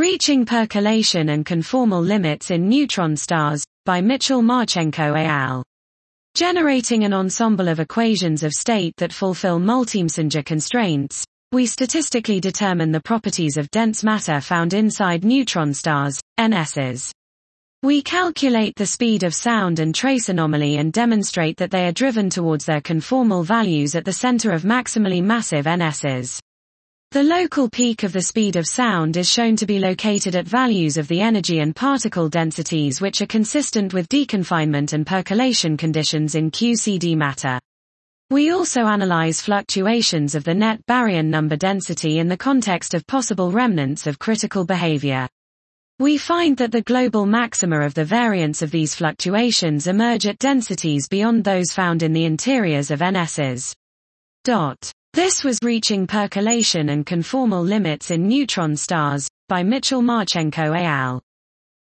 Reaching Percolation and Conformal Limits in Neutron Stars, by Mitchell-Marchenko et al. Generating an ensemble of equations of state that fulfill Multi-Messenger constraints, we statistically determine the properties of dense matter found inside neutron stars, NSs. We calculate the speed of sound and trace anomaly and demonstrate that they are driven towards their conformal values at the center of maximally massive NSs. The local peak of the speed of sound is shown to be located at values of the energy and particle densities which are consistent with deconfinement and percolation conditions in QCD matter. We also analyze fluctuations of the net baryon number density in the context of possible remnants of critical behavior. We find that the global maxima of the variance of these fluctuations emerge at densities beyond those found in the interiors of NSs. This was Reaching Percolation and Conformal Limits in Neutron Stars, by Mitchell-Marchenko et al.